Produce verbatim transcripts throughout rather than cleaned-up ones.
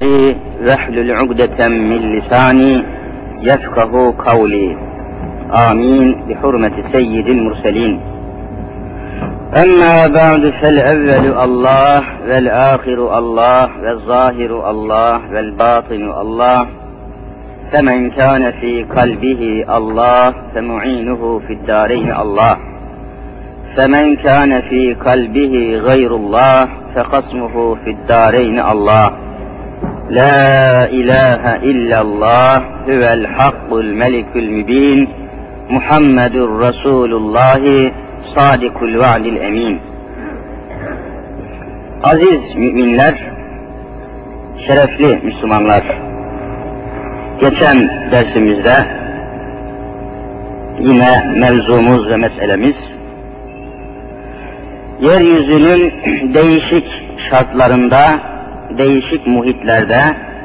أمري واحلل عقدة من لساني يفقه قولي آمين بحرمة سيد المرسلين. أما بعد فالأول الله والآخر الله والظاهر الله والباطن الله، فمن كان في قلبه الله فمعينه في الدارين الله، فمن كان في قلبه غير الله فخصمه في الدارين الله. لا إله إلا الله هو الحق الملك المبين محمد رسول الله صادق الوعد الأمين. Aziz müminler, şerefli Müslümanlar, geçen dersimizde yine mevzumuz ve meselemiz yeryüzünün değişik şartlarında, değişik muhitlerde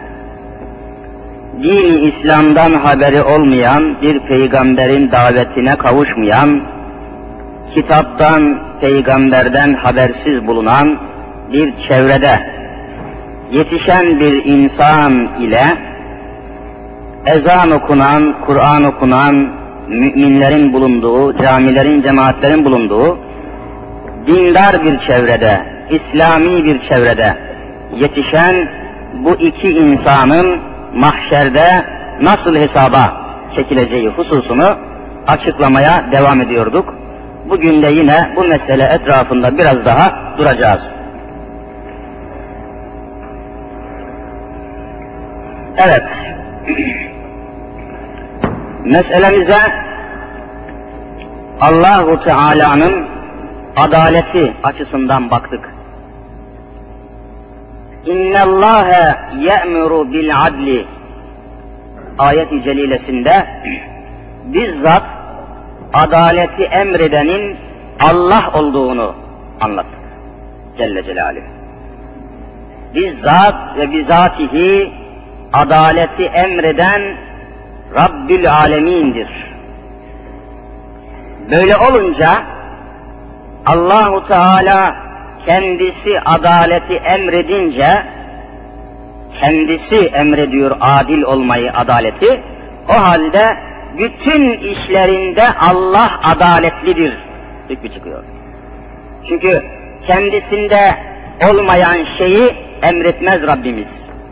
din-i İslam'dan haberi olmayan bir peygamberin davetine kavuşmayan, kitaptan, peygamberden habersiz bulunan bir çevrede yetişen bir insan ile ezan okunan, Kur'an okunan müminlerin bulunduğu, camilerin, cemaatlerin bulunduğu dindar bir çevrede, İslami bir çevrede yetişen bu iki insanın mahşerde nasıl hesaba çekileceği hususunu açıklamaya devam ediyorduk. Bugün de yine bu mesele etrafında biraz daha duracağız. Evet, meselemize Allah-u Teala'nın adaleti açısından baktık. İnne Allahe ye'muru bil adli ayet-i celilesinde bizzat adaleti emredenin Allah olduğunu anlattık Celle Celaluhu. Bizzat ve bizatihi adaleti emreden Rabbül Alemin'dir. Böyle olunca Allahu Teala kendisi adaleti emredince, kendisi emrediyor adil olmayı, adaleti, o halde bütün işlerinde Allah adaletlidir hükmü çıkıyor. Çünkü kendisinde olmayan şeyi emretmez Rabbimiz.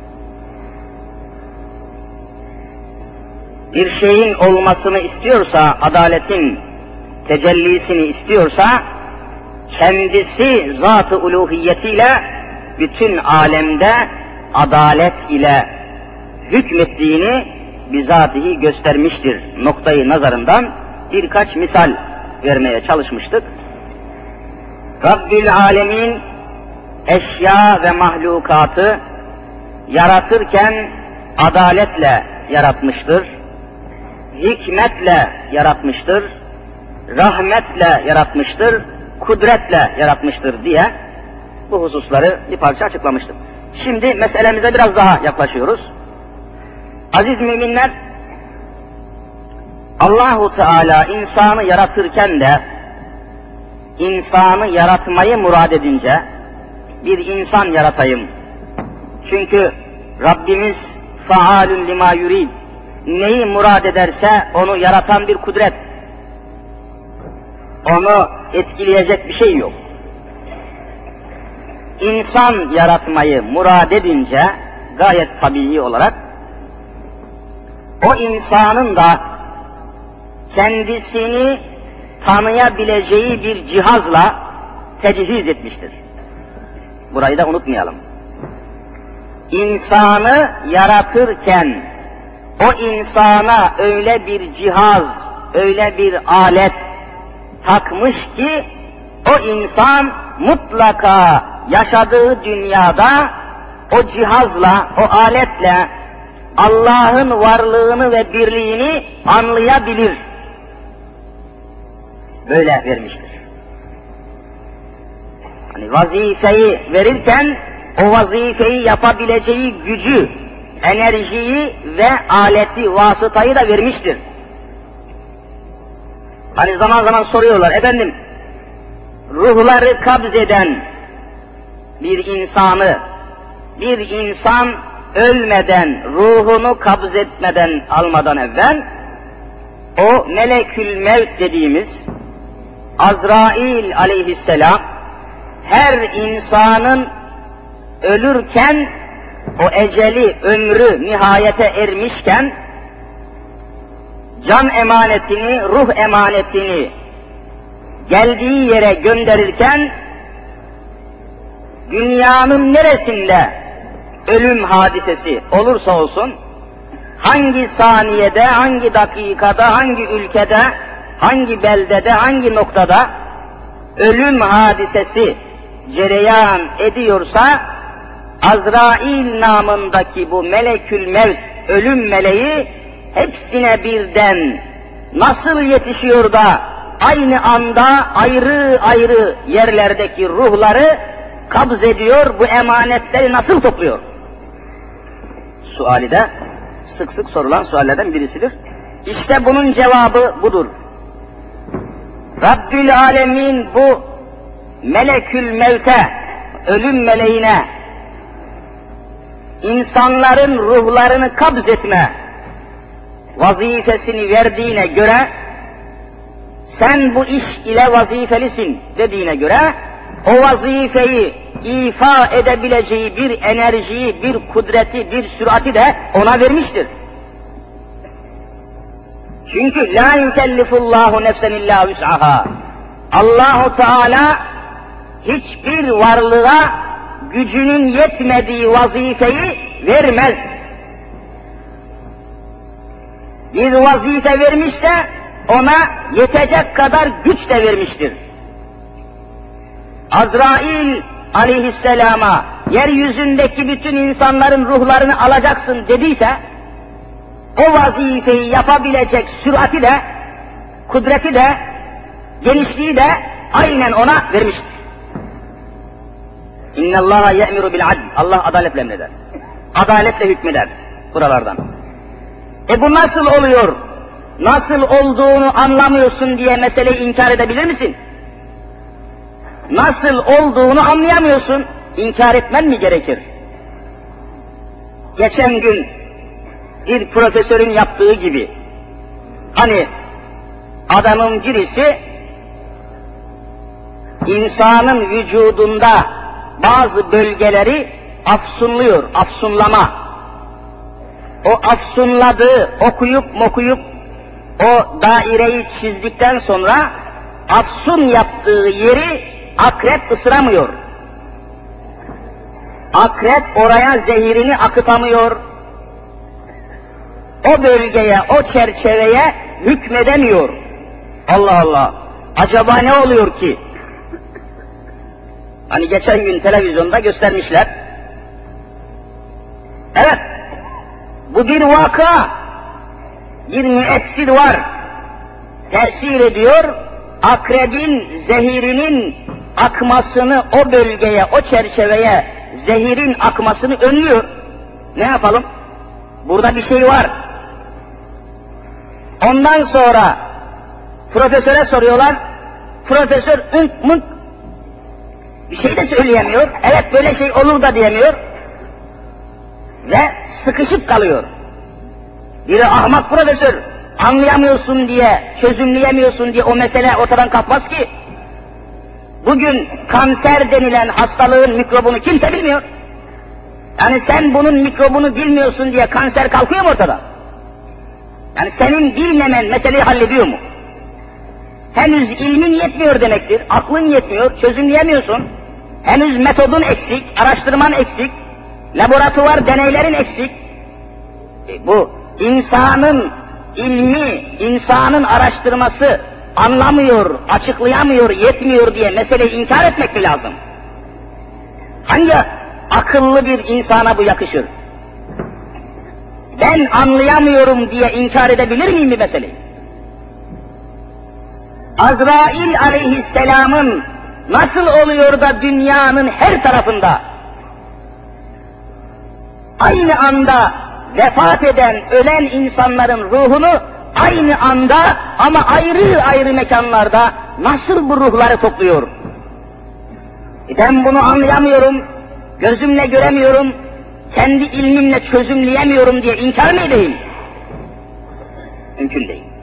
Bir şeyin olmasını istiyorsa, adaletin tecellisini istiyorsa, kendisi zat-ı uluhiyetiyle bütün alemde adalet ile hükmettiğini bizatihi göstermiştir. Noktayı nazarından birkaç misal vermeye çalışmıştık. Rabbül Alemin eşya ve mahlukatı yaratırken adaletle yaratmıştır, hikmetle yaratmıştır, rahmetle yaratmıştır, kudretle yaratmıştır diye bu hususları bir parça açıklamıştım. Şimdi meselemize biraz daha yaklaşıyoruz. Aziz müminler, Allahu Teala insanı yaratırken de insanı yaratmayı murad edince bir insan yaratayım. Çünkü Rabbimiz faalun lima yurid, neyi murad ederse onu yaratan bir kudret. Onu etkileyecek bir şey yok. İnsan yaratmayı murad edince gayet tabii olarak o insanın da kendisini tanıyabileceği bir cihazla tecihiz etmiştir. Burayı da unutmayalım. İnsanı yaratırken o insana öyle bir cihaz, öyle bir alet takmış ki o insan mutlaka yaşadığı dünyada o cihazla, o aletle Allah'ın varlığını ve birliğini anlayabilir. Böyle vermiştir. Hani vazifeyi verirken o vazifeyi yapabileceği gücü, enerjiyi ve aleti, vasıtayı da vermiştir. Hani zaman zaman soruyorlar, efendim ruhları kabzeden bir insanı, bir insan ölmeden, ruhunu kabz etmeden, almadan evvel, o melekül mevt dediğimiz Azrail aleyhisselam, her insanın ölürken, o eceli, ömrü nihayete ermişken, can emanetini, ruh emanetini geldiği yere gönderirken, dünyanın neresinde ölüm hadisesi olursa olsun, hangi saniyede, hangi dakikada, hangi ülkede, hangi beldede, hangi noktada ölüm hadisesi cereyan ediyorsa, Azrail namındaki bu melekül mevt, ölüm meleği hepsine birden nasıl yetişiyor da aynı anda ayrı ayrı yerlerdeki ruhları kabz ediyor, bu emanetleri nasıl topluyor? Suali de sık sık sorulan suallerden birisidir. İşte bunun cevabı budur. Rabbül Alemin bu melekül mevte, ölüm meleğine, insanların ruhlarını kabz etme vazifesini verdiğine göre, sen bu iş ile vazifelisin dediğine göre, o vazifeyi ifa edebileceği bir enerjiyi, bir kudreti, bir sürati de ona vermiştir. Çünkü la yükellifullahu nefsen illa vus'aha. Allahu Teala hiçbir varlığa gücünün yetmediği vazifeyi vermez. Bir vazife vermişse ona yetecek kadar güç de vermiştir. Azrail aleyhisselama yeryüzündeki bütün insanların ruhlarını alacaksın dediyse, o vazifeyi yapabilecek sürati de, kudreti de, genişliği de aynen ona vermiştir. İnne Allaha ye'miru bil adl. Allah adaletle emreder. Adaletle hükmeder buralardan. E bu nasıl oluyor? Nasıl olduğunu anlamıyorsun diye meseleyi inkar edebilir misin? Nasıl olduğunu anlayamıyorsun, inkar etmen mi gerekir? Geçen gün bir profesörün yaptığı gibi, hani adamın birisi insanın vücudunda bazı bölgeleri afsunluyor, afsunlama. O afsunladığı, okuyup mokuyup o daireyi çizdikten sonra afsun yaptığı yeri akrep ısıramıyor. Akrep oraya zehirini akıtamıyor. O bölgeye, o çerçeveye hükmedemiyor. Allah Allah! Acaba ne oluyor ki? Hani geçen gün televizyonda göstermişler. Evet, bu bir vaka, bir müessir var. Tesir ediyor, akrebin zehirinin akmasını o bölgeye, o çerçeveye zehirin akmasını önlüyor. Ne yapalım? Burada bir şey var. Ondan sonra profesöre soruyorlar. Profesör ınk mınk bir şey de söyleyemiyor. Evet böyle şey olur da diyemiyor. Ve sıkışıp kalıyor. Biri ahmak profesör, anlayamıyorsun diye, çözümleyemiyorsun diye o mesele ortadan kalkmaz ki. Bugün kanser denilen hastalığın mikrobunu kimse bilmiyor. Yani sen bunun mikrobunu bilmiyorsun diye kanser kalkıyor mu ortada? Yani senin bilmemen meseleyi hallediyor mu? Henüz ilmin yetmiyor demektir, aklın yetmiyor, çözümleyemiyorsun. Henüz metodun eksik, araştırman eksik, laboratuvar deneylerin eksik. E bu insanın ilmi, insanın araştırması anlamıyor, açıklayamıyor, yetmiyor diye meseleyi inkar etmek mi lazım? Hangi akıllı bir insana bu yakışır? Ben anlayamıyorum diye inkar edebilir miyim bir meseleyi? Azrail aleyhisselamın nasıl oluyor da dünyanın her tarafında aynı anda vefat eden, ölen insanların ruhunu aynı anda ama ayrı ayrı mekanlarda nasıl bu ruhları topluyor? E ben bunu anlayamıyorum, gözümle göremiyorum, kendi ilmimle çözümleyemiyorum diye inkar mı edeyim? Mümkün değil.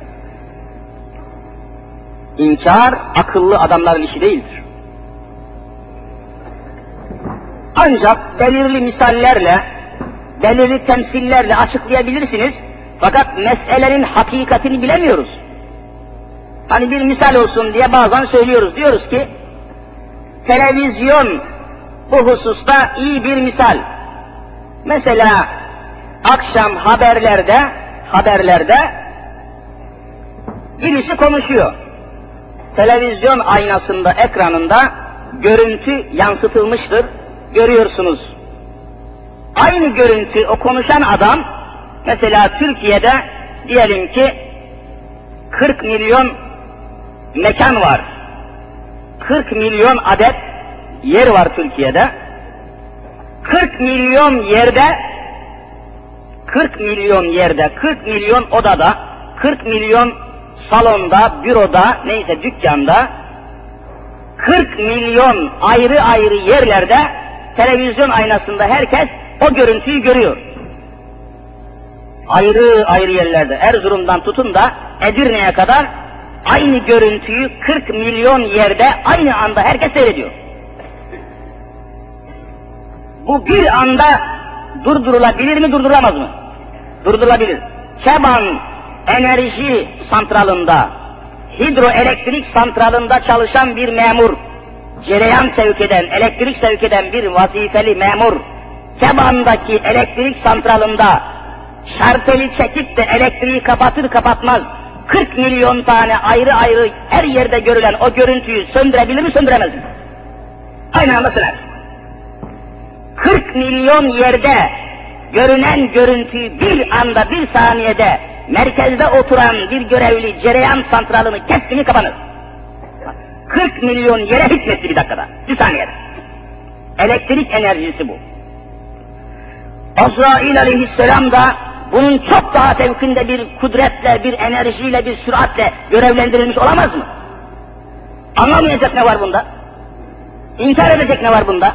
İnkar akıllı adamların işi değildir. Ancak belirli misallerle, belirli temsillerle açıklayabilirsiniz. Fakat meselenin hakikatini bilemiyoruz. Hani bir misal olsun diye bazen söylüyoruz. Diyoruz ki, televizyon bu hususta iyi bir misal. Mesela akşam haberlerde, haberlerde birisi konuşuyor. Televizyon aynasında, ekranında görüntü yansıtılmıştır. Görüyorsunuz. Aynı görüntü, o konuşan adam, mesela Türkiye'de diyelim ki kırk milyon mekan var. kırk milyon adet yer var Türkiye'de. kırk milyon yerde, kırk milyon yerde, kırk milyon odada, kırk milyon salonda, büroda, neyse dükkanda, kırk milyon ayrı ayrı yerlerde televizyon aynasında herkes o görüntüyü görüyor. Ayrı ayrı yerlerde, Erzurum'dan tutun da Edirne'ye kadar aynı görüntüyü kırk milyon yerde aynı anda herkes seyrediyor. Bu bir anda durdurulabilir mi, durdurulamaz mı? Durdurulabilir. Keban enerji santralında, hidroelektrik santralında çalışan bir memur, cereyan sevk eden, elektrik sevk eden bir vazifeli memur, Keban'daki elektrik santralında şarteli çekip de elektriği kapatır kapatmaz, kırk milyon tane ayrı ayrı her yerde görülen o görüntüyü söndürebilir mi, söndüremez mi? Aynı anda söner. kırk milyon yerde görünen görüntüyü bir anda, bir saniyede merkezde oturan bir görevli cereyan santralını kesti mi kapanır. kırk milyon yere hükmetti bir dakikada, bir saniyede. Elektrik enerjisi bu. Azrail aleyhisselam da bunun çok daha fevkinde bir kudretle, bir enerjiyle, bir süratle görevlendirilmiş olamaz mı? Anlamayacak ne var bunda? İnkar edecek ne var bunda?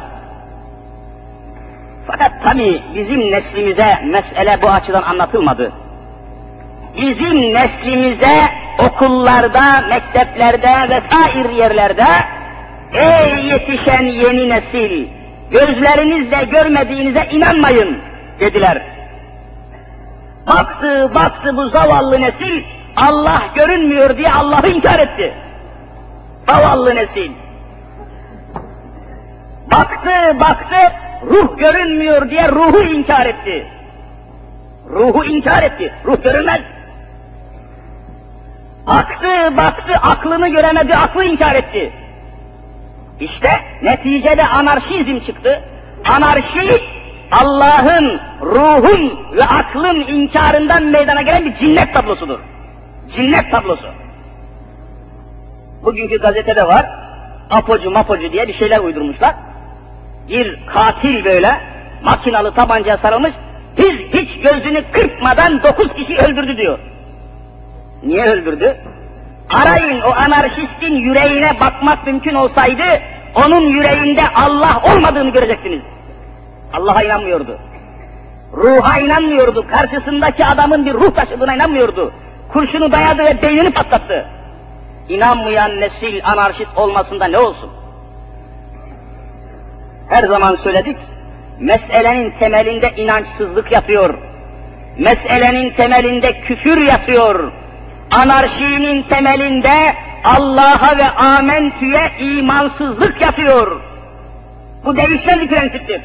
Fakat tabii bizim neslimize mesele bu açıdan anlatılmadı. Bizim neslimize okullarda, mekteplerde vesaire yerlerde, ey yetişen yeni nesil, gözlerinizle görmediğinize inanmayın dediler. Baktı, baktı bu zavallı nesil, Allah görünmüyor diye Allah'ı inkar etti. Zavallı nesil. Baktı, baktı, ruh görünmüyor diye ruhu inkar etti. Ruhu inkar etti, ruh görünmez. Baktı, baktı, aklını göremedi, aklı inkar etti. İşte neticede anarşizm çıktı. Anarşi, Allah'ın, ruhun ve aklın inkarından meydana gelen bir cinnet tablosudur. Cinnet tablosu. Bugünkü gazetede var, apocu mapocu diye bir şeyler uydurmuşlar. Bir katil böyle, makinalı tabancaya sarılmış, hiç, hiç gözünü kırpmadan dokuz kişi öldürdü diyor. Niye öldürdü? Arayın, o anarşistin yüreğine bakmak mümkün olsaydı, onun yüreğinde Allah olmadığını görecektiniz. Allah'a inanmıyordu. Ruha inanmıyordu. Karşısındaki adamın bir ruh taşıdığına inanmıyordu. Kurşunu dayadı ve beynini patlattı. İnanmayan nesil anarşist olmasında ne olsun? Her zaman söyledik, meselenin temelinde inançsızlık yatıyor. Meselenin temelinde küfür yatıyor. Anarşinin temelinde Allah'a ve amentüye imansızlık yatıyor. Bu değişmez bir prensiptir.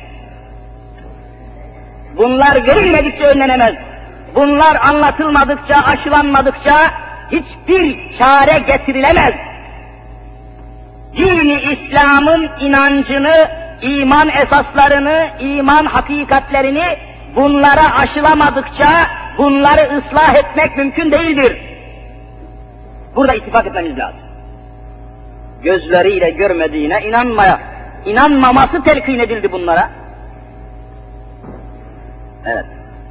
Bunlar görülmedikçe önlenemez. Bunlar anlatılmadıkça, aşılanmadıkça hiçbir çare getirilemez. Din-i İslam'ın inancını, iman esaslarını, iman hakikatlerini bunlara aşılamadıkça bunları ıslah etmek mümkün değildir. Burada ittifak etmemiz lazım. Gözleriyle görmediğine inanmaya, inanmaması telkin edildi bunlara. Evet.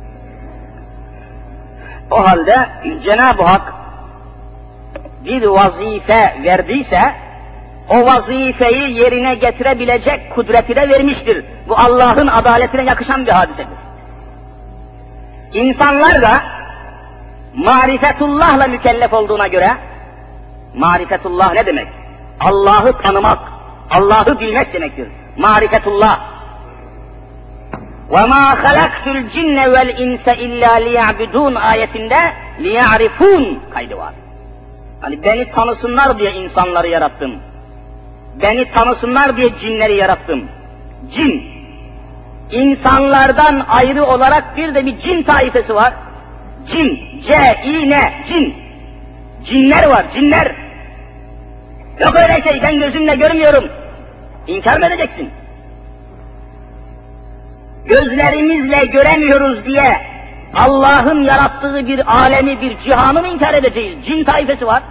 O halde Cenab-ı Hak bir vazife verdiyse, o vazifeyi yerine getirebilecek kudreti de vermiştir. Bu Allah'ın adaletine yakışan bir hadisedir. İnsanlar da marifetullah'la mükellef olduğuna göre, marifetullah ne demek? Allah'ı tanımak, Allah'ı bilmek demektir. Marifetullah. وَمَا خَلَقْتُ الْجِنَّ وَالْاِنْسَ اِلَّا لِيَعْبُدُونَ ayetinde لِيَعْرِفُونَ kaydı var. Hani beni tanısınlar diye insanları yarattım. Beni tanısınlar diye cinleri yarattım. Cin. İnsanlardan ayrı olarak bir de bir cin taifesi var. Cin. C-I-N. Cin. Cinler var, cinler. Yok öyle şey, ben gözümle görmüyorum. İnkar mı edeceksin? Gözlerimizle göremiyoruz diye Allah'ın yarattığı bir alemi, bir cihanı mı inkar edeceğiz? Cin taifesi var.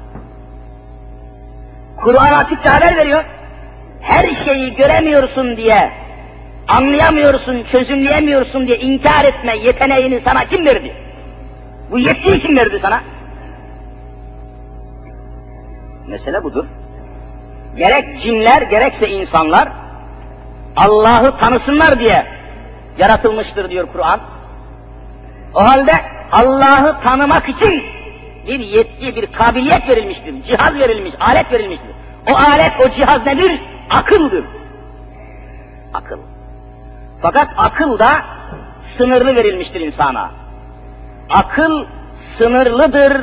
Kur'an açıkça haber veriyor. Her şeyi göremiyorsun diye, anlayamıyorsun, çözümleyemiyorsun diye inkar etme yeteneğini sana kim verdi? Bu yetkiyi kim verdi sana? Mesele budur. Gerek cinler, gerekse insanlar Allah'ı tanısınlar diye yaratılmıştır diyor Kur'an. O halde Allah'ı tanımak için bir yetki, bir kabiliyet verilmiştir, cihaz verilmiş, alet verilmiştir. O alet, o cihaz nedir? Akıldır. Akıl. Fakat akıl da sınırlı verilmiştir insana. Akıl sınırlıdır.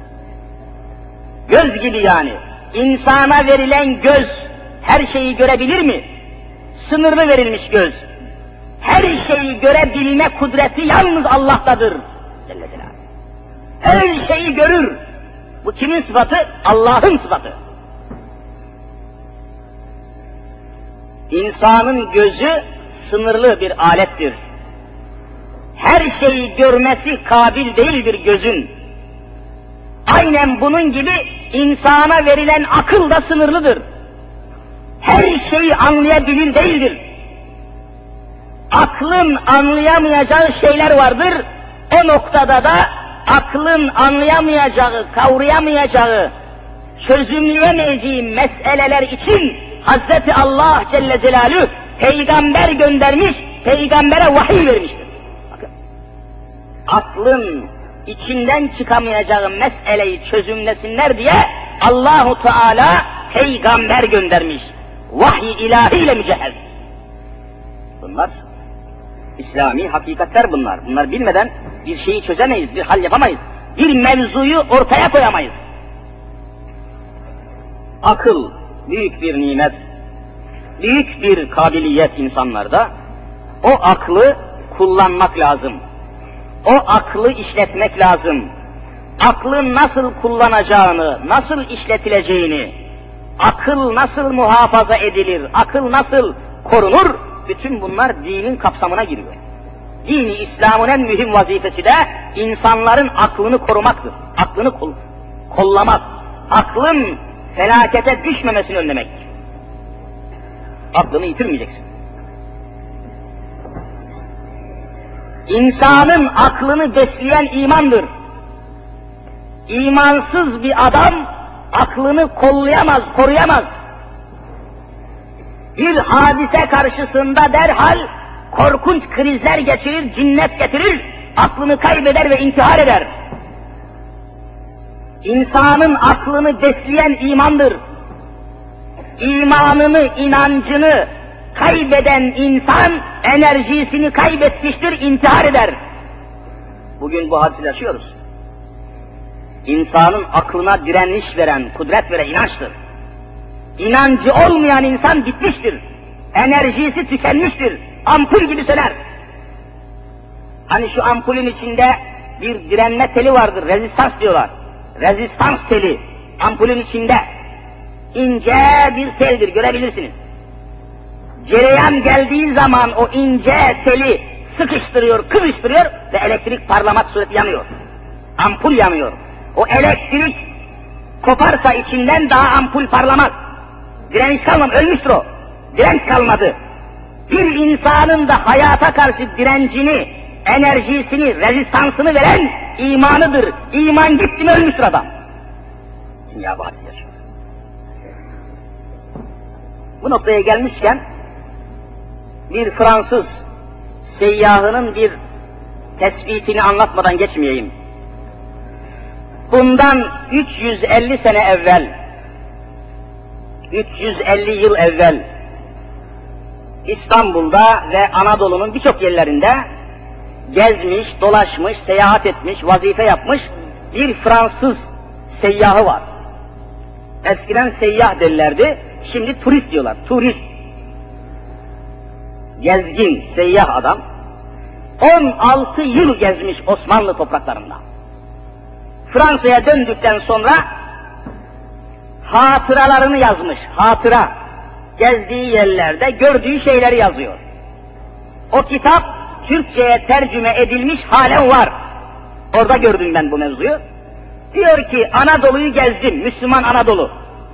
Göz gibi yani. İnsana verilen göz her şeyi görebilir mi? Sınırlı verilmiş göz. Her şeyi görebilme kudreti yalnız Allah'tadır. Celle Celaluhu. Her şeyi görür. Bu kimin sıfatı? Allah'ın sıfatı. İnsanın gözü sınırlı bir alettir. Her şeyi görmesi kabil değildir gözün. Aynen bunun gibi insana verilen akıl da sınırlıdır. Her şeyi anlayabilir değildir. Aklın anlayamayacağı şeyler vardır. O noktada da aklın anlayamayacağı, kavrayamayacağı, çözümleyemeyeceği meseleler için Hazreti Allah Celle Celaluhu peygamber göndermiş, peygambere vahiy vermiştir. Bakın, aklın içinden çıkamayacağı meseleyi çözümlesinler diye Allahu Teala peygamber göndermiş. Vahiy ilahiyle mücehhez. Bunlar İslami hakikatler bunlar. Bunlar bilmeden bir şeyi çözemeyiz, bir hal yapamayız. Bir mevzuyu ortaya koyamayız. Akıl büyük bir nimet, büyük bir kabiliyet insanlarda. O aklı kullanmak lazım. O aklı işletmek lazım. Aklın nasıl kullanacağını, nasıl işletileceğini, akıl nasıl muhafaza edilir, akıl nasıl korunur, bütün bunlar dinin kapsamına giriyor. Dini İslam'ın en mühim vazifesi de insanların aklını korumaktır. Aklını kol, kollamak, aklın felakete düşmemesini önlemektir. Aklını yitirmeyeceksin. İnsanın aklını besleyen imandır. İmansız bir adam aklını kollayamaz, koruyamaz. Bir hadise karşısında derhal korkunç krizler geçirir, cinnet getirir, aklını kaybeder ve intihar eder. İnsanın aklını besleyen imandır. İmanını, inancını kaybeden insan enerjisini kaybetmiştir, intihar eder. Bugün bu hadise yaşıyoruz. İnsanın aklına direniş veren, kudret veren inançtır. İnancı olmayan insan bitmiştir. Enerjisi tükenmiştir. Ampul gibi söner. Hani şu ampulün içinde bir direnme teli vardır, rezistans diyorlar. Rezistans teli, ampulün içinde. İnce bir teldir, görebilirsiniz. Cereyan geldiği zaman o ince teli sıkıştırıyor, kıvıştırıyor ve elektrik parlamak sureti yanıyor. Ampul yanıyor. O elektrik koparsa içinden daha ampul parlamaz. Direniş kalmadı, ölmüştür o. Direnç kalmadı. Bir insanın da hayata karşı direncini, enerjisini, rezistansını veren imanıdır. İman gitti mi ölmüştür adam. Dünya bahsi yaşıyor. Bu noktaya gelmişken bir Fransız seyyahının bir tespitini anlatmadan geçmeyeyim. Bundan üç yüz elli sene evvel, üç yüz elli yıl evvel İstanbul'da ve Anadolu'nun birçok yerlerinde gezmiş, dolaşmış, seyahat etmiş, vazife yapmış bir Fransız seyyahı var. Eskiden seyyah derlerdi, şimdi turist diyorlar, turist. Gezgin, seyyah adam. on altı yıl gezmiş Osmanlı topraklarında. Fransa'ya döndükten sonra hatıralarını yazmış, hatıra. Gezdiği yerlerde gördüğü şeyleri yazıyor. O kitap Türkçe'ye tercüme edilmiş halen var. Orada gördüm ben bu mevzuyu. Diyor ki Anadolu'yu gezdim, Müslüman Anadolu.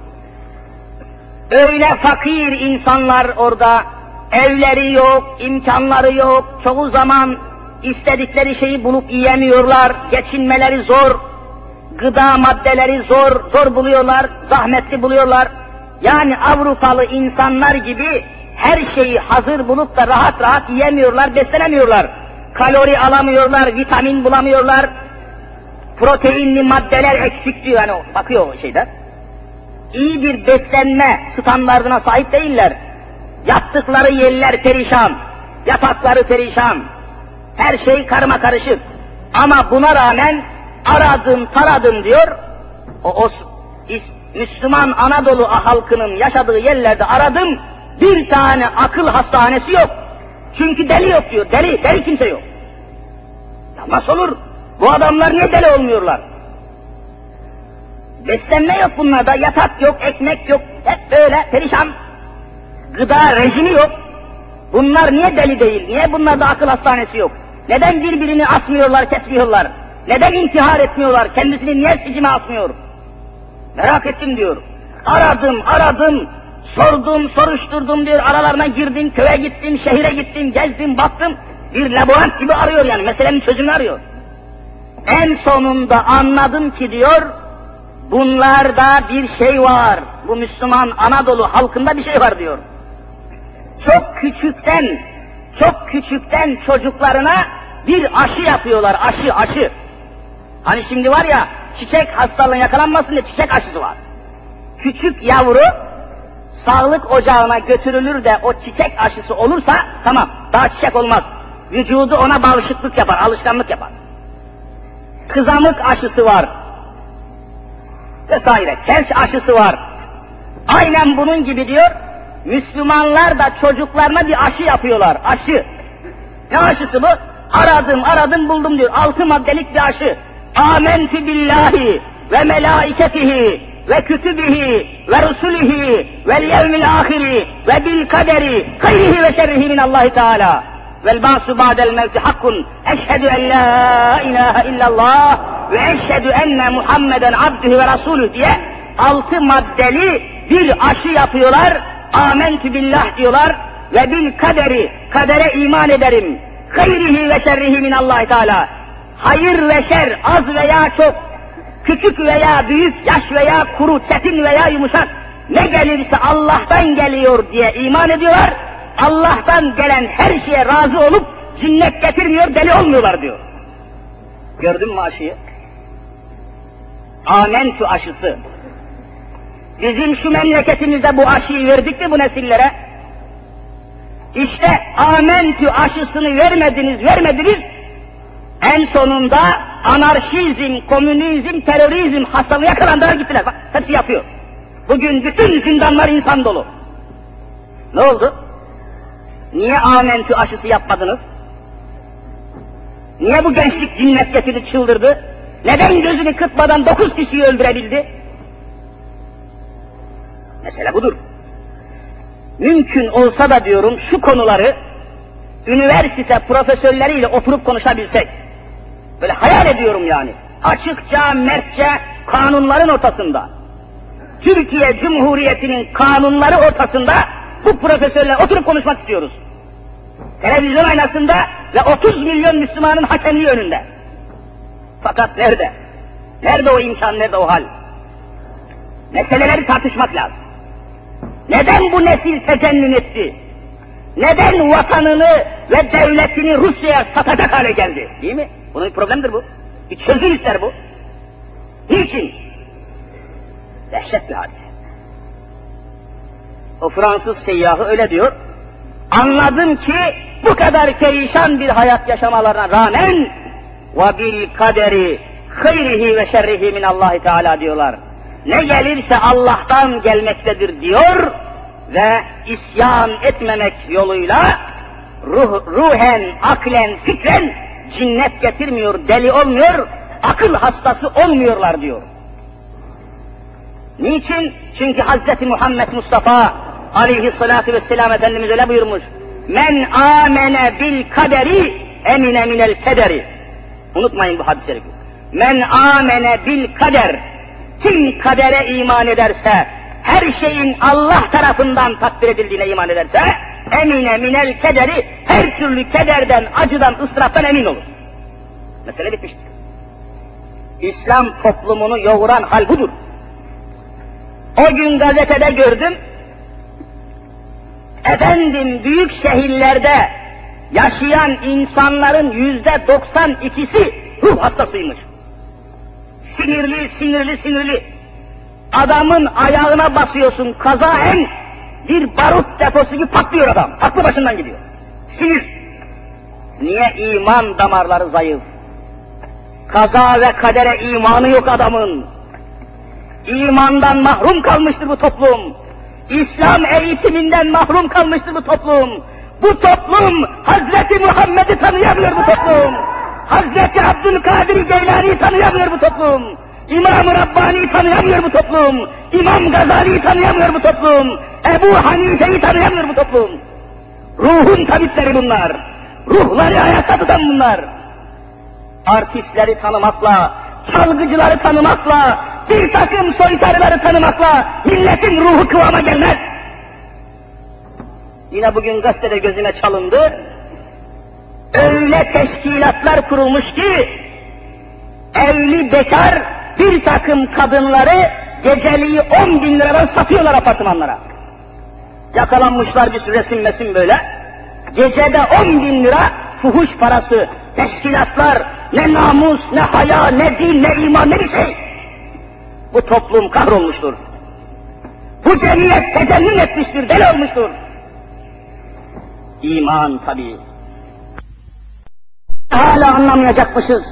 Öyle fakir insanlar orada, evleri yok, imkanları yok, çoğu zaman istedikleri şeyi bulup yiyemiyorlar, geçinmeleri zor, gıda maddeleri zor, zor buluyorlar, zahmetli buluyorlar. Yani Avrupalı insanlar gibi her şeyi hazır bulup da rahat rahat yiyemiyorlar, beslenemiyorlar. Kalori alamıyorlar, vitamin bulamıyorlar, proteinli maddeler eksik diyor, yani bakıyor o şeyden. İyi bir beslenme standardına sahip değiller. Yattıkları yerler perişan, yatakları perişan, her şey karma karışık. Ama buna rağmen aradım taradım diyor, o, o Müslüman Anadolu halkının yaşadığı yerlerde aradım, bir tane akıl hastanesi yok. Çünkü deli yok diyor, deli, deli kimse yok. Ya nasıl olur? Bu adamlar niye deli olmuyorlar? Beslenme yok bunlarda, yatak yok, ekmek yok, hep böyle perişan. Gıda rejimi yok. Bunlar niye deli değil? Niye bunlarda akıl hastanesi yok? Neden birbirini asmıyorlar, kesmiyorlar? Neden intihar etmiyorlar? Kendisini niye sicime asmıyor? Merak ettim diyor. Aradım, aradım, sordum, soruşturdum diyor. Aralarına girdim, köye gittim, şehire gittim, gezdim, baktım. Bir labirent gibi arıyor yani, meselenin çözümünü arıyor. En sonunda anladım ki diyor, bunlarda bir şey var. Bu Müslüman Anadolu halkında bir şey var diyor. Çok küçükten, çok küçükten çocuklarına bir aşı yapıyorlar, aşı, aşı. Hani şimdi var ya, çiçek hastalığına yakalanmasın diye çiçek aşısı var. Küçük yavru, sağlık ocağına götürülür de o çiçek aşısı olursa, tamam, daha çiçek olmaz. Vücudu ona bağışıklık yapar, alışkanlık yapar. Kızamık aşısı var. Vesaire, felç aşısı var. Aynen bunun gibi diyor, Müslümanlar da çocuklarına bir aşı yapıyorlar, aşı. Ne aşısı bu? Aradım, aradım, buldum diyor. Altı maddelik bir aşı. Âmentü billahi ve melâiketihi ve kütübihi ve rusulihi vel yevmil âhiri ve bil kaderi hayrihi ve şerrihi minallahi teâlâ. Vel ba'su ba'del mevti hakkun. Eşhedü en la ilahe illallah ve eşhedü enne Muhammeden abdühü ve rasulü diye altı maddeli bir aşı yapıyorlar. Âmentü billah diyorlar ve bil kaderi, kadere iman ederim. Hayrihi ve şerrihi minallahi teâlâ. Hayır ve şer, az veya çok, küçük veya büyük, yaş veya kuru, çetin veya yumuşak, ne gelirse Allah'tan geliyor diye iman ediyorlar. Allah'tan gelen her şeye razı olup cinnet getirmiyor, deli olmuyorlar diyor. Gördün mü aşıyı? Âmentü aşısı. Bizim şu memleketimizde bu aşıyı verdik mi bu nesillere? İşte âmentü aşısını vermediniz, vermediniz. En sonunda anarşizm, komünizm, terörizm hastalığı yakalandılar gittiler. Bak hepsi yapıyor. Bugün bütün zindanlar insan dolu. Ne oldu? Niye âmentü aşısı yapmadınız? Niye bu gençlik cinnet getirdi, çıldırdı? Neden gözünü kırpmadan dokuz kişiyi öldürebildi? Mesele budur. Mümkün olsa da diyorum şu konuları üniversite profesörleriyle oturup konuşabilsek. Böyle hayal ediyorum yani. Açıkça, mertçe, kanunların ortasında. Türkiye Cumhuriyeti'nin kanunları ortasında bu profesörler oturup konuşmak istiyoruz. Televizyon aynasında ve otuz milyon Müslümanın hakemliği önünde. Fakat nerede? Nerede o imkan, nerede o hal? Meseleleri tartışmak lazım. Neden bu nesil tecennün etti? Neden vatanını ve devletini Rusya'ya satacak hale geldi? Değil mi? Bunun bir problemdir bu. Bir çözüm ister bu. Niçin? Dehşet bir hadise. O Fransız seyyahı öyle diyor. Anladım ki bu kadar perişan bir hayat yaşamalarına rağmen ve bil kaderi hayrihi ve şerrihi min Allah Teala diyorlar. Ne gelirse Allah'tan gelmektedir diyor ve isyan etmemek yoluyla ruh, ruhen, aklen, fikren cinnet getirmiyor, deli olmuyor, akıl hastası olmuyorlar diyor. Niçin? Çünkü Hazreti Muhammed Mustafa aleyhissalatu vesselam Efendimiz öyle buyurmuş. Men amene bil kaderi emine minel kederi. Unutmayın bu hadis-i şerifi. Men amene bil kader. Kim kadere iman ederse, her şeyin Allah tarafından takdir edildiğine iman ederse, emine minel kederi, her türlü kederden, acıdan, ıstıraptan emin olur. Mesele bitmiştir. İslam toplumunu yoğuran hal budur. O gün gazetede gördüm, efendim büyük şehirlerde yaşayan insanların yüzde doksan ikisi ruh hastasıymış. Sinirli, sinirli, sinirli. Adamın ayağına basıyorsun, kazaen bir barut deposu gibi patlıyor adam. Aklı başından gidiyor. Sinir. Niye? İman damarları zayıf. Kaza ve kadere imanı yok adamın. İmandan mahrum kalmıştır bu toplum. İslam eğitiminden mahrum kalmıştır bu toplum. Bu toplum Hazreti Muhammed'i tanıyamıyor bu toplum. Hazreti Abdülkadir Geylani'yi tanıyamıyor bu toplum. İmam-ı Rabbani'yi tanıyamıyor bu toplum. İmam Gazali'yi tanıyamıyor bu toplum. Ebu Hanife'yi tanıyamıyor bu toplum. Ruhun tabipleri bunlar. Ruhları ayakta tutan bunlar. Artistleri tanımakla, çalgıcıları tanımakla, bir takım soytarıları tanımakla milletin ruhu kıvama gelmez. Yine bugün gazetede gözüme çalındı. Öyle teşkilatlar kurulmuş ki evli bekar bir takım kadınları geceliği on bin liradan satıyorlar apartmanlara. Yakalanmışlar bir sürü resim mesim böyle. Gecede on bin lira fuhuş parası. Teşkilatlar ne namus, ne haya, ne din, ne iman, ne bir şey. Bu toplum kahrolmuştur. Bu cemiyet tecennün etmiştir, deli olmuştur. İman tabii. Hala anlamayacakmışız.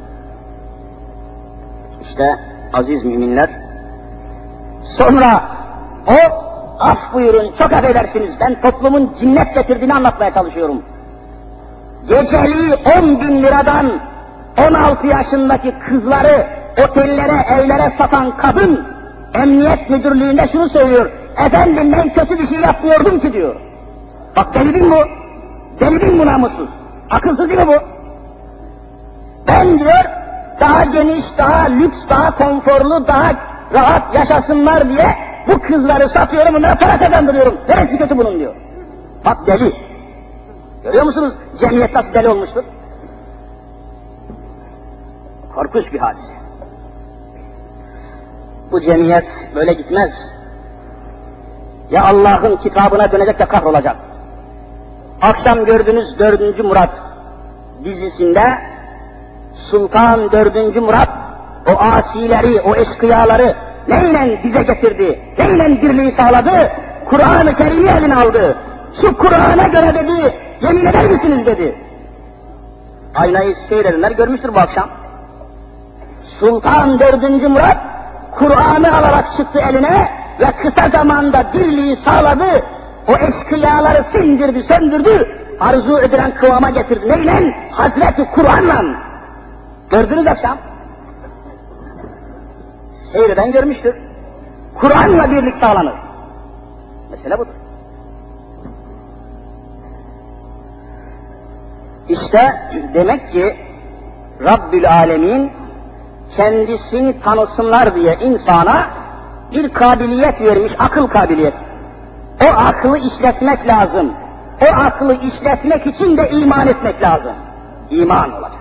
İşte aziz müminler, sonra o, af buyurun, çok affedersiniz, ben toplumun cinnet getirdiğini anlatmaya çalışıyorum. Geceliği on bin liradan on altı yaşındaki kızları otellere, evlere satan kadın, emniyet müdürlüğünde şunu söylüyor, efendim ben kötü bir şey yapmıyordum ki diyor. Bak deli bin bu, deli bin bu namussuz, akılsız değil mi bu? Ben diyor, daha geniş, daha lüks, daha konforlu, daha rahat yaşasınlar diye bu kızları satıyorum, onlara para kazandırıyorum. Neresi kötü bunun diyor. Bak deli. Görüyor musunuz cemiyet nasıl deli olmuştur? Korkunç bir hadise. Bu cemiyet böyle gitmez. Ya Allah'ın kitabına dönecek de kahrolacak. Akşam gördüğünüz dördüncü Murat dizisinde Sultan dördüncü Murat o asileri, o eşkıyaları neyle bize getirdi, neyle birliği sağladı? Kur'an-ı Kerim'i eline aldı. Şu Kur'an'a göre dedi, yemin eder misiniz dedi. Aynayı seyredenler görmüştür bu akşam. Sultan dördüncü Murat Kur'an'ı alarak çıktı eline ve kısa zamanda birliği sağladı. O eşkıyaları sindirdi, söndürdü. Arzu edilen kıvama getirdi. Neyle? Hazreti Kur'an'la. Gördünüz akşam. Seyreden görmüştür. Kur'an'la birlik sağlanır. Mesele budur. İşte demek ki Rabbül Alemin kendisini tanısınlar diye insana bir kabiliyet vermiş, akıl kabiliyeti. O aklı işletmek lazım. O aklı işletmek için de iman etmek lazım. İman olacak.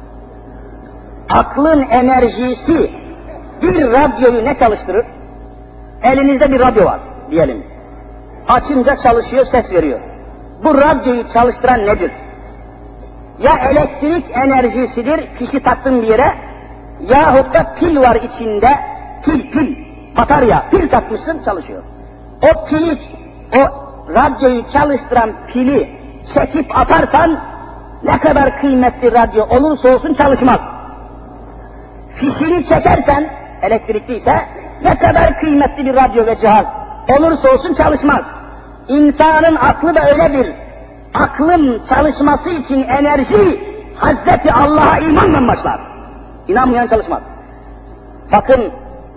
Aklın enerjisi bir radyoyu ne çalıştırır? Elinizde bir radyo var diyelim. Açınca çalışıyor, ses veriyor. Bu radyoyu çalıştıran nedir? Ya elektrik enerjisidir, fişi taktın bir yere, yahut da pil var içinde, pil pil, batarya, pil takmışsın çalışıyor. O pili, o radyoyu çalıştıran pili çekip atarsan, ne kadar kıymetli radyo olursa olsun çalışmaz. Fişini çekersen, elektrikliyse, ne kadar kıymetli bir radyo ve cihaz olursa olsun çalışmaz. İnsanın aklı da öyledir. Aklın çalışması için enerji, Hazreti Allah'a imanla başlar. İnanmayan çalışmaz. Bakın,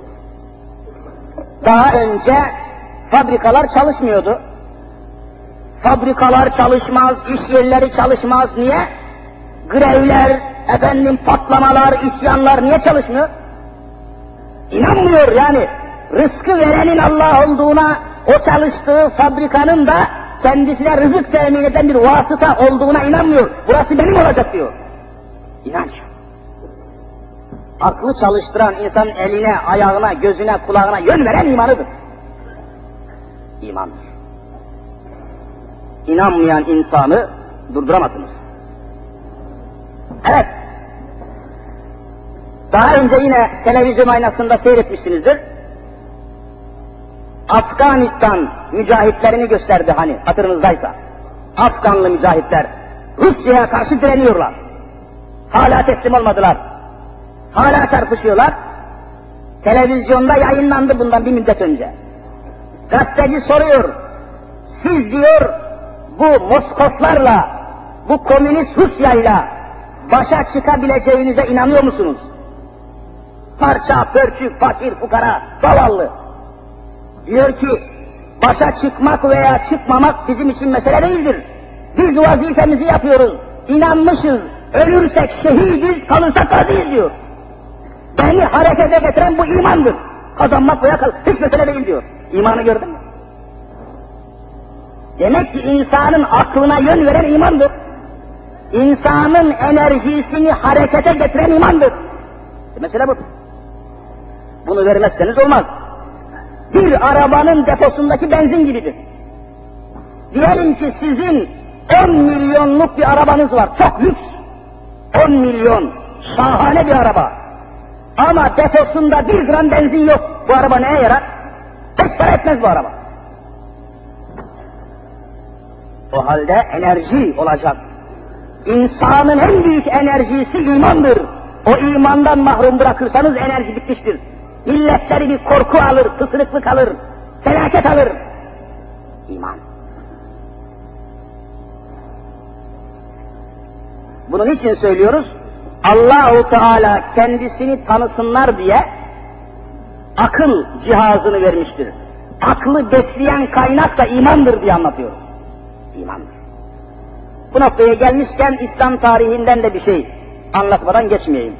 daha önce fabrikalar çalışmıyordu. Fabrikalar çalışmaz, iş yerleri çalışmaz. Niye? Grevler, efendim patlamalar, isyanlar niye çalışmıyor? İnanmıyor yani. Rızkı verenin Allah olduğuna, o çalıştığı fabrikanın da kendisine rızık temin eden bir vasıta olduğuna inanmıyor. Burası benim olacak diyor. İnanç. Aklı çalıştıran insanın eline, ayağına, gözüne, kulağına yön veren imanıdır. İmandır. İnanmayan insanı durduramazsınız. Evet. Daha önce yine televizyon aynasında seyretmişsinizdir. Afganistan mücahitlerini gösterdi hani hatırınızdaysa. Afganlı mücahitler Rusya'ya karşı direniyorlar. Hala teslim olmadılar. Hala çarpışıyorlar. Televizyonda yayınlandı bundan bir müddet önce. Gazeteci soruyor, siz diyor bu Moskoflarla, bu komünist Rusya'yla başa çıkabileceğinize inanıyor musunuz? Parça, pörçük, fakir, fukara, zavallı. Diyor ki, başa çıkmak veya çıkmamak bizim için mesele değildir. Biz vazifemizi yapıyoruz, inanmışız, ölürsek şehidiz, kalırsak gazıyız diyor. Beni harekete getiren bu imandır. Kazanmak veya kal, hiç mesele değil diyor. İmanı gördün mü? Demek ki insanın aklına yön veren imandır. İnsanın enerjisini harekete getiren imandır. Mesele bu. Bunu vermezseniz olmaz. Bir arabanın deposundaki benzin gibidir. Diyelim ki sizin on milyonluk bir arabanız var, çok lüks. on milyon, şahane bir araba. Ama deposunda bir gram benzin yok. Bu araba neye yarar? Hiç para etmez bu araba. O halde enerji olacak. İnsanın en büyük enerjisi imandır. O imandan mahrum bırakırsanız enerji bitmiştir. Milletleri bir korku alır, pısırıklık alır, felaket alır. İman. Bunun için söylüyoruz, Allah-u Teala kendisini tanısınlar diye akıl cihazını vermiştir. Aklı besleyen kaynak da imandır diye anlatıyor. İmandır. Bu noktaya gelmişken İslam tarihinden de bir şey anlatmadan geçmeyeyim.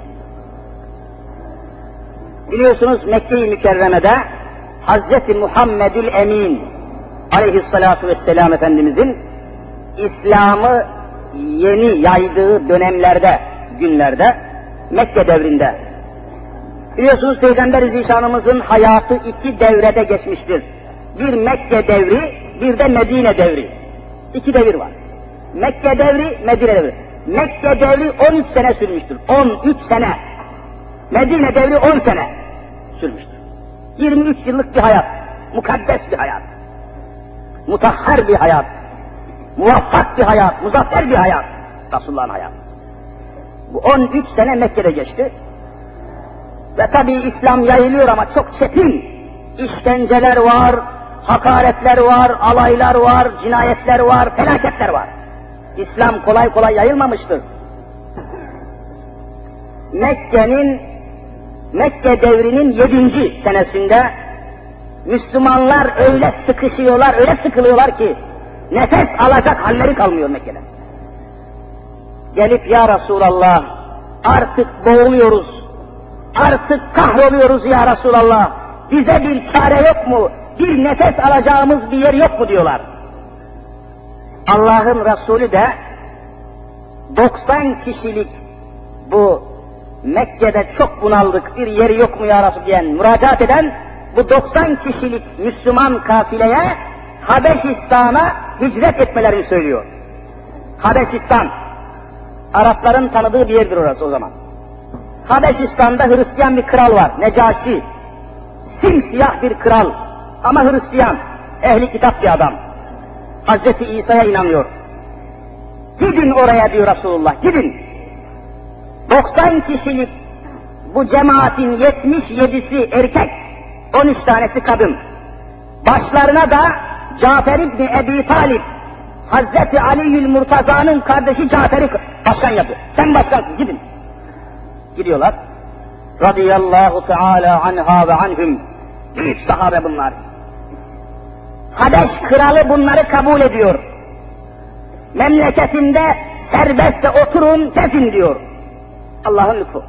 Biliyorsunuz Mekke-i Mükerreme'de Hazreti Muhammedül Emin aleyhissalatu vesselam Efendimizin İslam'ı yeni yaydığı dönemlerde, günlerde, Mekke devrinde. Biliyorsunuz Peygamber-i Zişanımızın hayatı iki devrede geçmiştir. Bir Mekke devri, bir de Medine devri. İki devir var. Mekke devri, Medine devri. Mekke devri on üç sene sürmüştür. on üç sene. Medine devri on sene sürmüştür. yirmi üç yıllık bir hayat. Mukaddes bir hayat. Mutahhar bir hayat. Muvaffak bir hayat, muzaffer bir hayat. Resulullah'ın hayatı. Bu on üç sene Mekke'de geçti. Ve tabii İslam yayılıyor ama çok çetin. İşkenceler var, hakaretler var, alaylar var, cinayetler var, felaketler var. İslam kolay kolay yayılmamıştır. Mekke'nin, Mekke devrinin yedinci senesinde Müslümanlar öyle sıkışıyorlar, öyle sıkılıyorlar ki nefes alacak halleri kalmıyor Mekke'de. Gelip ya Resulallah artık boğuluyoruz, artık kahroluyoruz ya Resulallah, bize bir çare yok mu, bir nefes alacağımız bir yer yok mu diyorlar. Allah'ın Resulü de doksan kişilik bu Mekke'de çok bunaldık, bir yeri yok mu ya Resulallah diyen, müracaat eden bu doksan kişilik Müslüman kafileye Habeşistan'a hicret etmelerini söylüyor. Habeşistan, Arapların tanıdığı bir yerdir orası o zaman. Habeşistan'da Hristiyan bir kral var, Necaşi. Simsiyah bir kral ama Hristiyan, ehli kitap bir adam. Hazreti İsa'ya inanıyor. Gidin oraya diyor Resulullah, gidin. doksan kişilik bu cemaatin yetmiş yedisi erkek, on üç tanesi kadın. Başlarına da Cafer İbni Ebi Talib, Hazreti Ali'ül Murtaza'nın kardeşi Cafer'i başkan yapıyor. Sen başkansın, gidin. Gidiyorlar. Radıyallahu Teala anha ve anhum. Büyük sahabe bunlar. Habeş kralı bunları kabul ediyor. Memleketinde serbestçe oturun, gezin diyor. Allah'ın lütfu.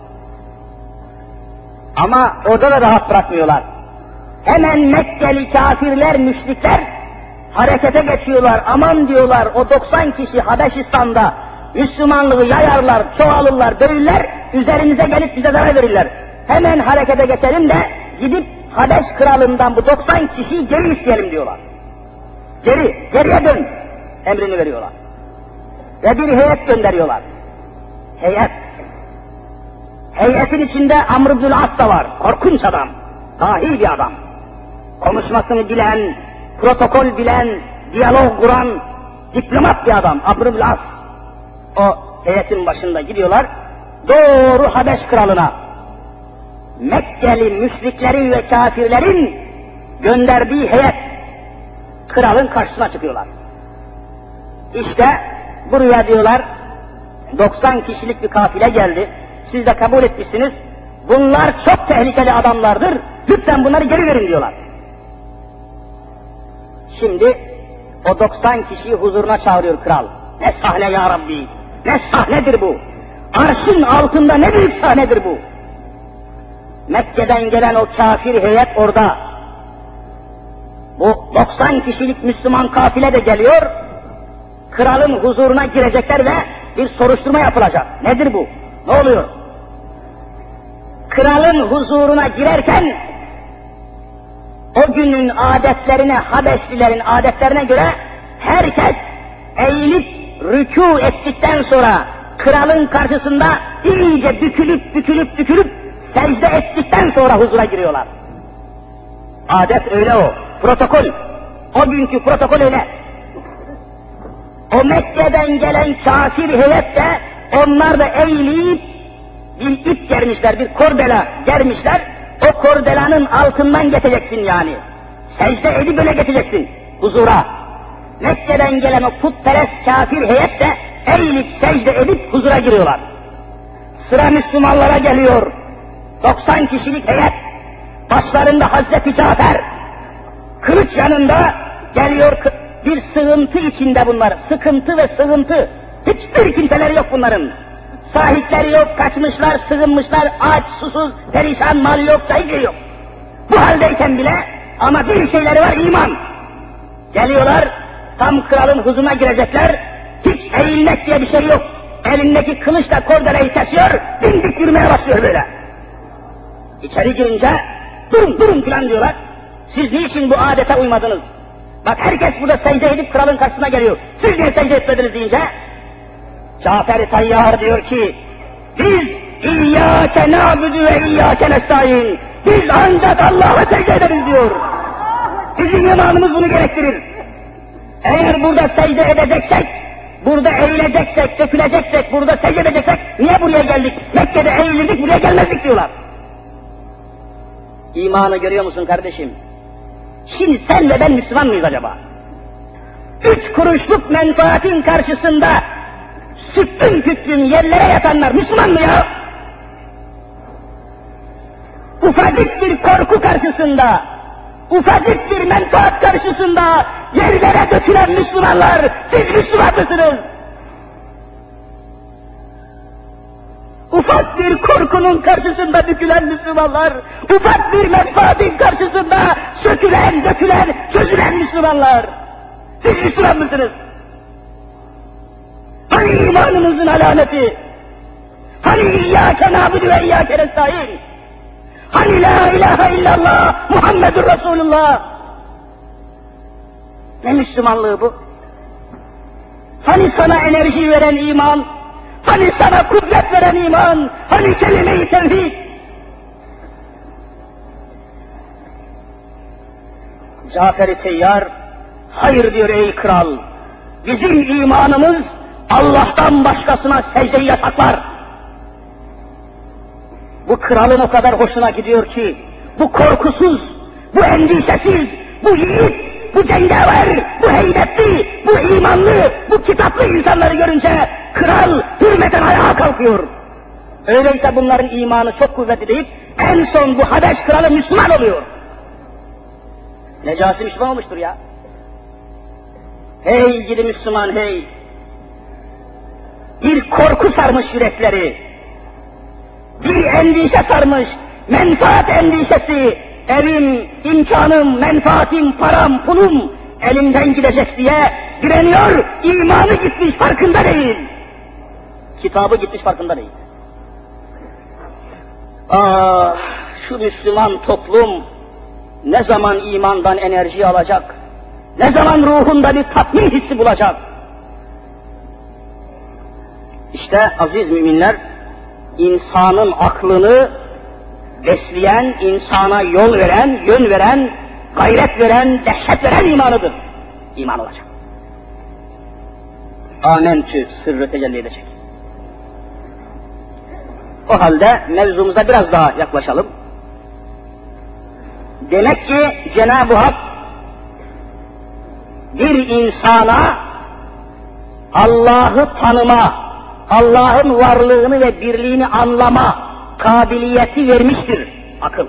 Ama orada da rahat bırakmıyorlar. Hemen Mekkeli kafirler, müşrikler harekete geçiyorlar. Aman diyorlar, o doksan kişi Habeşistan'da Müslümanlığı yayarlar, çoğalırlar, böyürler, üzerimize gelip bize zarar verirler. Hemen harekete geçelim de gidip Habeş kralından bu doksan kişiyi geri isteyelim diyorlar. Geri, geriye dön emrini veriyorlar. Ve bir heyet gönderiyorlar. Heyet. Heyetin içinde Amr ibn As da var, korkunç adam, dahi bir adam. Konuşmasını bilen, protokol bilen, diyalog kuran, diplomat bir adam, Amr ibn As. O heyetin başında gidiyorlar, doğru Habeş kralına. Mekkeli müşriklerin ve kafirlerin gönderdiği heyet, kralın karşısına çıkıyorlar. İşte buraya diyorlar, doksan kişilik bir kafile geldi, siz de kabul etmişsiniz, bunlar çok tehlikeli adamlardır, lütfen bunları geri verin diyorlar. Şimdi o doksan kişiyi huzuruna çağırıyor kral. Ne sahne ya Rabbi, ne sahnedir bu, arşın altında ne büyük sahnedir bu. Mekke'den gelen o kafir heyet orada. Bu doksan kişilik Müslüman kafile de geliyor, kralın huzuruna girecekler ve bir soruşturma yapılacak. Nedir bu? Ne oluyor? Kralın huzuruna girerken, o günün adetlerine, Habeşlilerin adetlerine göre herkes eğilip rükû ettikten sonra kralın karşısında iyice bükülüp bükülüp bükülüp secde ettikten sonra huzura giriyorlar. Adet öyle o, protokol. O günkü protokol öyle. O Mekke'den gelen kafir heyet de onlar da eğilip bir ip germişler, bir kordela germişler. O kordelanın altından geçeceksin yani. Secde edip böyle geçeceksin huzura. Mekke'den gelen o putperest kafir heyet de eğilip secde edip huzura giriyorlar. Sıra Müslümanlara geliyor. doksan kişilik heyet. Başlarında Hazreti Cafer. Kılıç yanında geliyor, bir sığıntı içinde bunlar. Sıkıntı ve sığıntı. Hiçbir kimseleri yok bunların. Sahipleri yok, kaçmışlar, sığınmışlar, aç, susuz, perişan, mal yok, hiçbir yok. Bu haldeyken bile ama bir şeyleri var, iman. Geliyorlar, tam kralın huzuruna girecekler, hiç eğilmek diye bir şey yok. Elindeki kılıçla kordelayı kesiyor, dimdik yürümeye başlıyor böyle. İçeri girince, durun durun filan diyorlar. Siz niçin bu adete uymadınız? Bak herkes burada secde edip kralın karşısına geliyor. Siz niye secde etmediniz deyince, Cafer-i Tayyar diyor ki, biz İyyâke nâbudu ve İyyâke nestaîn. Biz ancak Allah'a secde ederiz diyor. Bizim imanımız bunu gerektirir. Eğer burada secde edeceksek, burada eğileceksek, döküleceksek, burada secde edeceksek, niye buraya geldik? Mekke'de eğilirdik, buraya gelmezdik diyorlar. İmanı görüyor musun kardeşim? Şimdi sen ve ben Müslüman mıyız acaba? Üç kuruşluk menfaatin karşısında süttüm küttüm yerlere yatanlar Müslüman mı ya? Ufacık bir korku karşısında, ufacık bir menfaat karşısında yerlere dökülen Müslümanlar, siz Müslüman mısınız? Ufak bir korkunun karşısında dökülen Müslümanlar, ufak bir menfaatin karşısında sökülen, dökülen, çözülen Müslümanlar, siz Müslüman mısınız? Hani imanımızın alameti? Hani İyyâke nâbudu ve İyyâke nestaîn? Hani la ilahe illallah Muhammedur Resulullah? Ne Müslümanlığı bu? Hani sana enerji veren iman, hani sana kudret veren iman, hani kelime-i tevhid? Cafer-i Seyyar, hayır diyor ey kral, bizim imanımız Allah'tan başkasına secdeyi yasaklar. Bu kralın o kadar hoşuna gidiyor ki, bu korkusuz, bu endişesiz, bu yiğit, bu cengaver, bu heybetli, bu imanlı, bu kitaplı insanları görünce kral hürmeten ayağa kalkıyor. Öyleyse bunların imanı çok kuvvetli deyip en son bu Habeş kralı Müslüman oluyor. Necasi Müslüman olmuştur ya. Hey gidi Müslüman hey! Bir korku sarmış yürekleri, bir endişe sarmış, menfaat endişesi, evim, imkanım, menfaatim, param, pulum elimden gidecek diye direniyor, imanı gitmiş farkında değil. Kitabı gitmiş farkında değil. Ah, şu Müslüman toplum ne zaman imandan enerji alacak, ne zaman ruhunda bir tatmin hissi bulacak? İşte aziz müminler, insanın aklını besleyen, insana yol veren, yön veren, gayret veren, dehşet veren imanıdır. İman olacak. Amentü sırrı tecelli edecek. O halde mevzumuza biraz daha yaklaşalım. Demek ki Cenab-ı Hak bir insana Allah'ı tanıma, Allah'ın varlığını ve birliğini anlama kabiliyeti vermiştir akıl.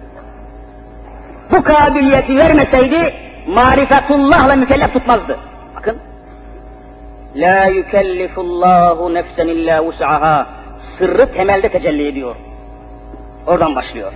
Bu kabiliyeti vermeseydi marifetullah'la mükellef tutmazdı. Bakın. La yükellifullahu nefsen illa vus'aha. Sırrı temelde tecelli ediyor. Oradan başlıyor.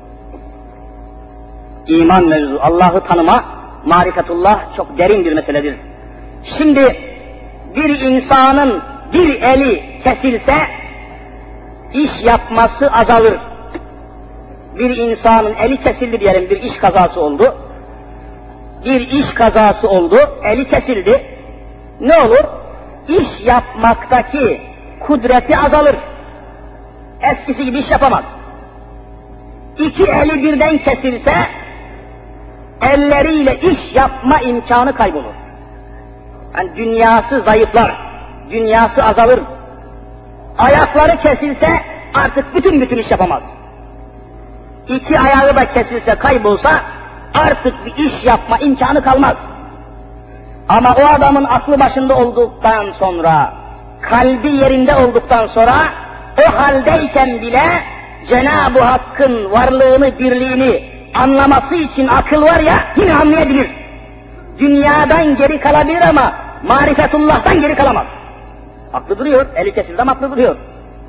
İman mevzu, Allah'ı tanıma, marifetullah çok derin bir meseledir. Şimdi bir insanın bir eli kesilse iş yapması azalır. Bir insanın eli kesildi diyelim, bir iş kazası oldu. Bir iş kazası oldu, eli kesildi. Ne olur? İş yapmaktaki kudreti azalır. Eskisi gibi iş yapamaz. İki eli birden kesilse elleriyle iş yapma imkanı kaybolur. Yani dünyası zayıflar, dünyası azalır. Ayakları kesilse artık bütün bütün iş yapamaz. İki ayağı da kesilse, kaybolsa artık bir iş yapma imkanı kalmaz. Ama o adamın aklı başında olduktan sonra, kalbi yerinde olduktan sonra, o haldeyken bile Cenab-ı Hakk'ın varlığını, birliğini anlaması için akıl var ya, yine anlayabilir. Dünyadan geri kalabilir ama marifetullah'tan geri kalamaz. Aklı duruyor, eli kesildi ama aklı duruyor.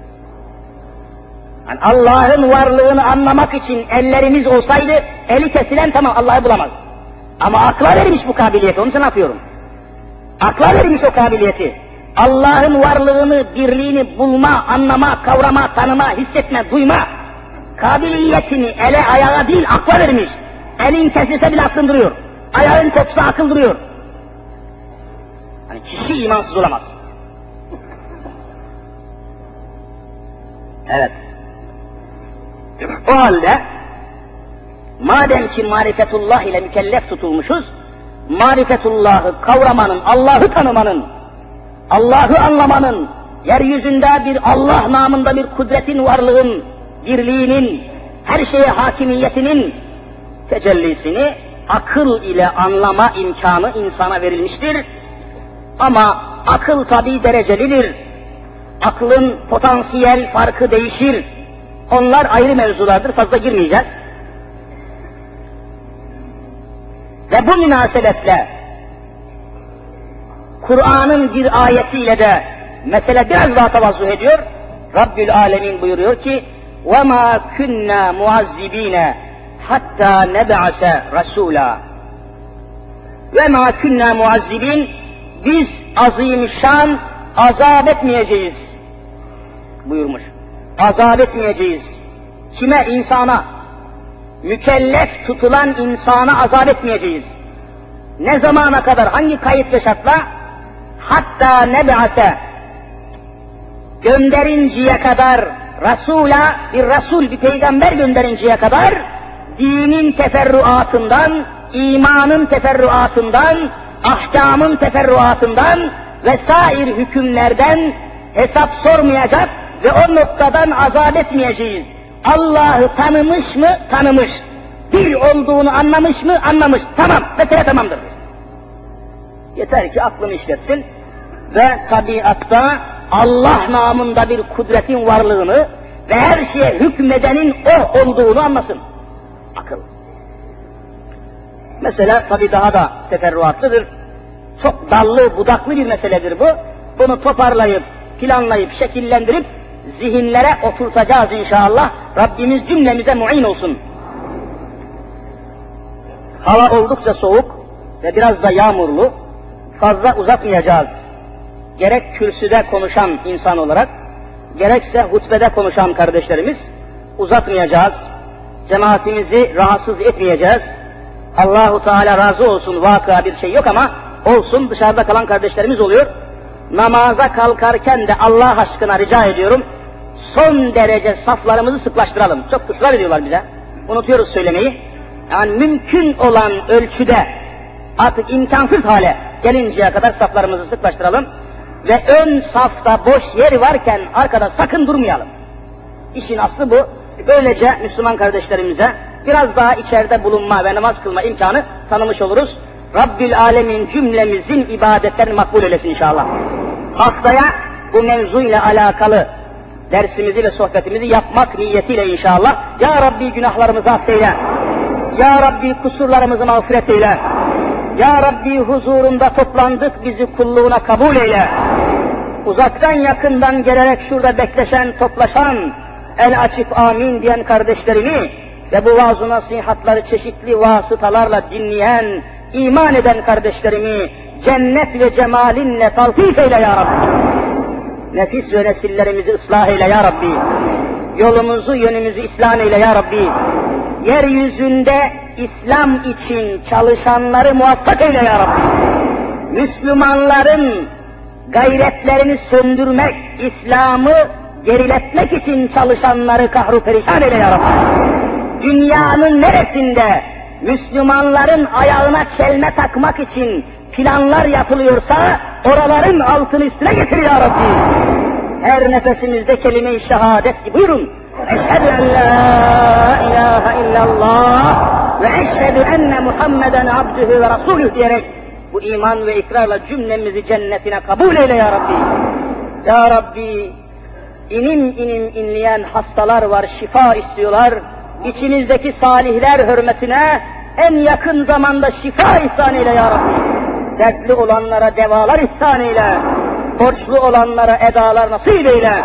Yani Allah'ın varlığını anlamak için ellerimiz olsaydı, eli kesilen tamam Allah'ı bulamaz. Ama akla verilmiş bu kabiliyeti, onun için yapıyorum. Akla verilmiş o kabiliyeti. Allah'ın varlığını, birliğini bulma, anlama, kavrama, tanıma, hissetme, duyma kabiliyetini ele, ayağa değil akla vermiş. Elin kesilse bile aklın duruyor. Ayağın kopsa akıl duruyor. Hani kişi imansız olamaz. Evet. O halde madem ki marifetullah ile mükellef tutulmuşuz, marifetullahı kavramanın, Allah'ı tanımanın, Allah'ı anlamanın, yeryüzünde bir Allah namında bir kudretin, varlığın, birliğinin, her şeye hakimiyetinin tecellisini akıl ile anlama imkanı insana verilmiştir. Ama akıl tabi derecelidir. Aklın potansiyel farkı değişir. Onlar ayrı mevzulardır, fazla girmeyeceğiz. Ve bu münasebetle Kur'an'ın bir ayetiyle de mesele biraz daha tavazzuh ediyor. Rabbül Alemin buyuruyor ki وَمَا كُنَّا مُعَذِّب۪ينَ حَتَّى نَبْعَسَ رَسُولًا وَمَا كُنَّا مُعَذِّب۪ينَ Biz azimüşşan azap etmeyeceğiz buyurmuş. Azap etmeyeceğiz. Kime? İnsana. Mükellef tutulan insana azap etmeyeceğiz. Ne zamana kadar, hangi kayıt ve şartla? Hatta neb'ase, gönderinceye kadar, Resul'a, bir Resul, bir peygamber gönderinceye kadar, dinin teferruatından, imanın teferruatından, ahkamın teferruatından vesaire hükümlerden hesap sormayacak ve o noktadan azat etmeyeceğiz. Allah'ı tanımış mı? Tanımış. Bir olduğunu anlamış mı? Anlamış. Tamam, mesele tamamdır. Yeter ki aklını işletsin ve tabiatta Allah namında bir kudretin varlığını ve her şeye hükmedenin o olduğunu anlasın. Akıl. Mesela tabi daha da teferruatlıdır. Çok dallı, budaklı bir meseledir bu. Bunu toparlayıp, planlayıp, şekillendirip zihinlere oturtacağız inşallah. Rabbimiz cümlemize muin olsun. Hava oldukça soğuk ve biraz da yağmurlu. Fazla uzatmayacağız. Gerek kürsüde konuşan insan olarak, gerekse hutbede konuşan kardeşlerimiz, uzatmayacağız. Cemaatimizi rahatsız etmeyeceğiz. Allahu Teala razı olsun, vakıa bir şey yok ama olsun, dışarıda kalan kardeşlerimiz oluyor. Namaza kalkarken de Allah aşkına rica ediyorum, son derece saflarımızı sıklaştıralım. Çok ısrar ediyorlar bize, unutuyoruz söylemeyi. Yani mümkün olan ölçüde, artık imkansız hale gelinceye kadar saflarımızı sıklaştıralım. Ve ön safta boş yer varken arkada sakın durmayalım. İşin aslı bu. Böylece Müslüman kardeşlerimize biraz daha içeride bulunma ve namaz kılma imkanı tanımış oluruz. Rabbül Alemin cümlemizin ibadetlerini makbul eylesin inşallah. Haftaya bu mevzuyla alakalı dersimizi ve sohbetimizi yapmak niyetiyle inşallah. Ya Rabbi günahlarımızı affeyle. Ya Rabbi kusurlarımızı mağfiret eyle. Ya Rabbi huzurunda toplandık, bizi kulluğuna kabul eyle. Uzaktan yakından gelerek şurada bekleşen, toplaşan, el açıp amin diyen kardeşlerimi ve bu vaaz-ı nasihatları çeşitli vasıtalarla dinleyen, iman eden kardeşlerimi cennet ve cemalinle taltif eyle ya Rabbi. Nefis ve nesillerimizi ıslah eyle ya Rabbi. Yolumuzu, yönümüzü İslam eyle ya Rabbi. Yeryüzünde İslam için çalışanları muvaffak eyle ya Rabbi. Müslümanların gayretlerini söndürmek, İslam'ı geriletmek için çalışanları kahru perişan eyle ya Rabbi. Dünyanın neresinde Müslümanların ayağına çelme takmak için planlar yapılıyorsa oraların altını üstüne getir ya Rabbi. Her nefesimizde kelime-i şehadet gibi buyurun. Eşhedü en la ilahe illallah ve eşhedü enne Muhammeden abdühü ve rasulüh diyerek bu iman ve ikrarla cümlemizi cennetine kabul eyle ya Rabbi. Ya Rabbi, inim inim inleyen hastalar var, şifa istiyorlar. İçimizdeki salihler hürmetine en yakın zamanda şifa ihsan eyle ya Rabbi. Dertli olanlara devalar ihsan eyle. Borçlu olanlara edalar nasip eyle.